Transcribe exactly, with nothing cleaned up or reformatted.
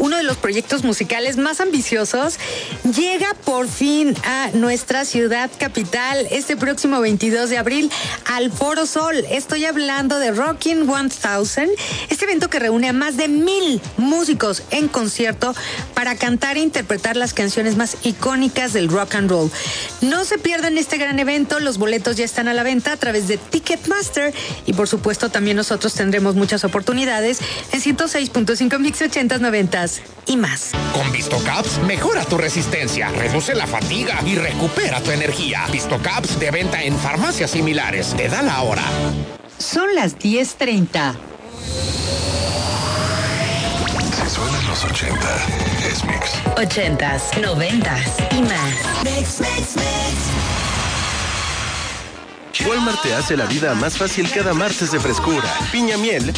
uno de los proyectos musicales más ambiciosos, llega por fin a nuestra ciudad capital este próximo veintidós de abril al Foro Sol. Estoy hablando de Rockin' one thousand, este evento que reúne a más de mil músicos en concierto para cantar e interpretar las canciones más icónicas del rock and roll. No se pierdan este gran evento, los boletos ya están a la venta a través de Ticketmaster y por supuesto también nosotros tendremos muchas oportunidades en ciento seis punto cinco Mix ochentas, noventas y más. Con VistoCaps mejora tu resistencia, reduce la fatiga y recupera tu energía. VistoCaps de venta en farmacias similares. Te da la hora. Son las diez treinta. Si suenan los ochenta, es Mix. Ochentas, noventas y más. Mix, mix, mix. Walmart te hace la vida más fácil cada martes de frescura. Piña miel